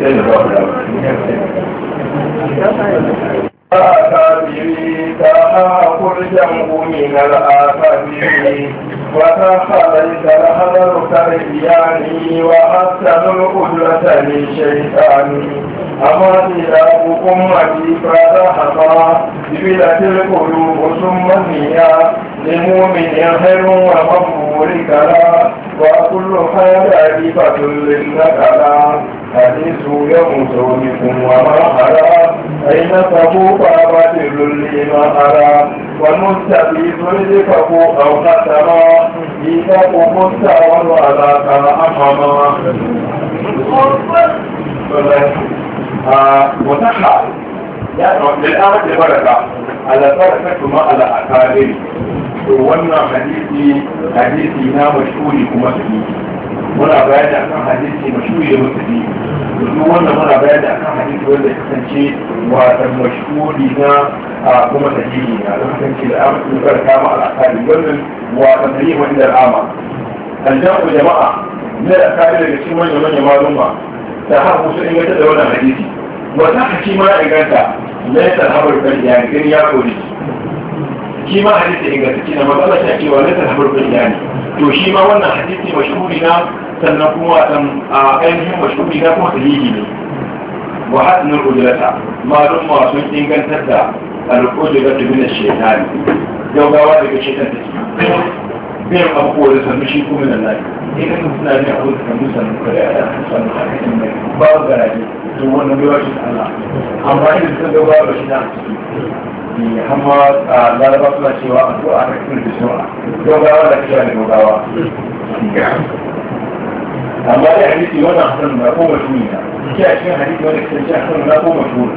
sai da ba آكابري تأكل جنب من الآكابري وتخليت الهدر كالإياني وحسن القدرة للشيطان أما تلاب أمتي فذهبا جبلت القلوب ثم النية لمؤمن خير ومقبول كلا وكل خير صفة للنكلا حديث يموت بكم وما حرى أين تبوك بدل لما أرى والمستفيد رزقه أو ختما إذا مستوى على كما وتخلع للآمة البركة على بركة ما على أكاديمي wannan hadisi na mashhuri kuma sahihi muna bayani akan hadisi mashhuri da musulmi duk wannan muna bayani akan hadisi wanda ya kasance wa mashhuri na kuma sahihi na da kasance da amince da barka ma al'akari wannan wa sahihi wanda al'ama aljamu jama'a ne da akari daga cikin manyan maluma ta haku su inganta da wannan hadisi wata haki ma inganta laifin habar kan yankin ya kori shi ma hadisi ingantacce na matsala shi ake wa laifin habar kan yani to shi ma wannan hadisi mashhuri na sannan kuma ainihin mashhuri na kuma sahihi ne wa hadnul ujrata malum ma sun ingantar da al-ujrata min ash-shaytan gaugawa daga shaytan take biyan abubuwa da sannu shi kuma nan lafi idan mutum na ne abu da sannu sannu kare a sannu hadisin mai babu garaje to wannan bai wace Allah amma idan sun gaugawa da shi na amma laraba suna cewa a zuwa a cikin da suna gaugawa da cewa da gaugawa amma da hadisi wannan hasan na ko mashhuri na ke a cikin hadisi wanda ke cikin hasan na ko mashhuri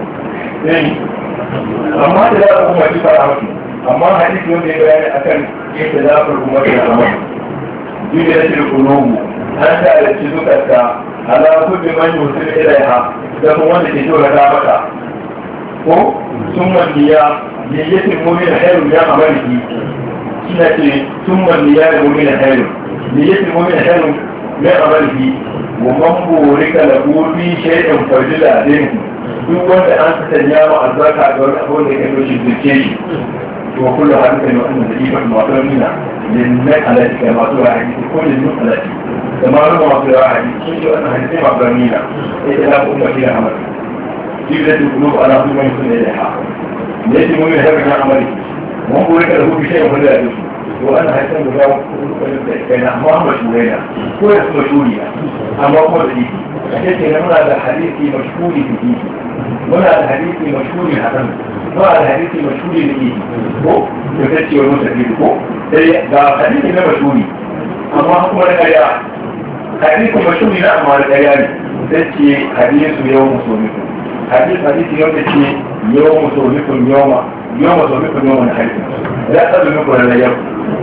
amma da za a kuma ji fara mutu amma hadisi wanda ya bayani akan yadda za ku kuma da amma duk da shi kulubu an ta da ci zukarta ala kulli man yusil ilaiha da kuma wanda ke jira da maka ko sun mandiya yayyatin mu'min khairu ya amaliki kina ce sun mandiya da mu'min khairu yayyatin mu'min khairu ya amaliki wa man burika lahu fi shay'in fajila din duk wanda an sanya ma albarka ga wani abu da ya kai shi zuke shi to kullu hadisa ne wannan da'ifa masu nuna linnai alati ga masu hadisi ko linnai alati da malu masu hadisi shi ne wannan hadisi masu nuna sai da ku ummati da amal جبلة القلوب على كل من يكون إليها ليس مؤمن هذا كان عملي وانظر لك له بشيء ولا يجوز وأنا هيتم بجاو كان أمام مشهورين هو مشهورين أما هو الحديث لكن هنا هذا الحديث مشهور فيه هنا هذا الحديث مشهور حسن هنا هذا الحديث مشهور فيه هو يفتشي والمستفيد هو ده حديث مشهور أما هو الحياة حديث مشهور لا أما الحياة تأتي حديث يوم صومكم حديث يوم تشي يوم صومكم يوم صومكم يوم الحديث لا قبل منكم ولا يوم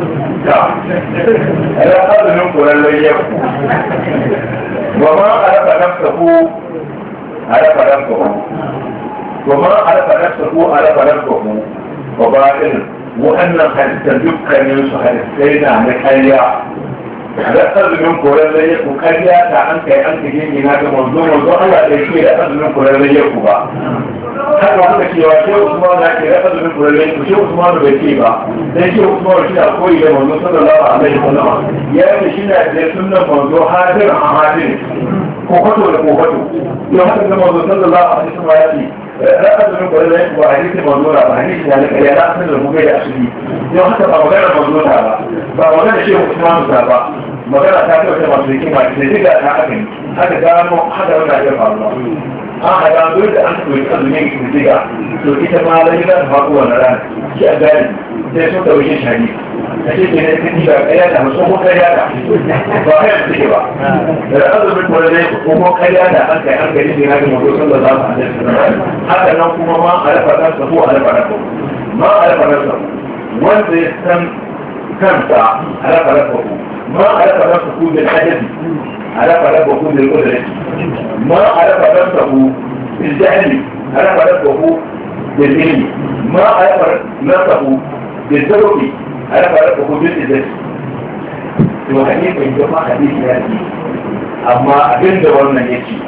لا قبل منكم ولا يوم وما عرف نفسه وما عرف نفسه وباطل وأن حديث دكان يوسف حديثين عن الحياة da azumin korarren yaku kariya ta an kai gini na ga manzo Allah da yake da azumin korarren yaku ba haka wanda cewa ke Usman na ke da azumin korarren yaku ke Usman bai ce ba dan ke Usman shi da koyi da manzo sallallahu alaihi wasallam ya yi shi da sunnan manzo hadir a hadir ko fato da ko fato to haka da manzo sallallahu alaihi wasallam ya ce azumin korarren yaku ba hadisi manzo ba hadisi ne da kariya na sanin da mu ga asiri yau haka ba magana manzo ta ba magana shi Usman ta ba magana ta kai wata masu hikima da diga ta aka gano hada wanda ya faru an hada dole da an koyi azumin da diga to ita ma da diga ta faru wannan ran shi a gari sai sun dauke shani a ce ne ta diga kaya da musu ko kaya da ba kai da diga ba da azumin ko da ko kaya da an kai an gari ne na ga mutum sallallahu alaihi wasallam haka nan kuma ma alafa ta ko alafa ta ma alafa ta wanda ya san kansa alafa ta ما عرف نفسه بالحدث عرف نفسه بالقدرة ما عرف نفسه بالجهل عرف نفسه بالعلم ما عرف نفسه بالذوق عرف نفسه بالإذن وحديث من جمع حديث هذه أما أبن دورنا يجي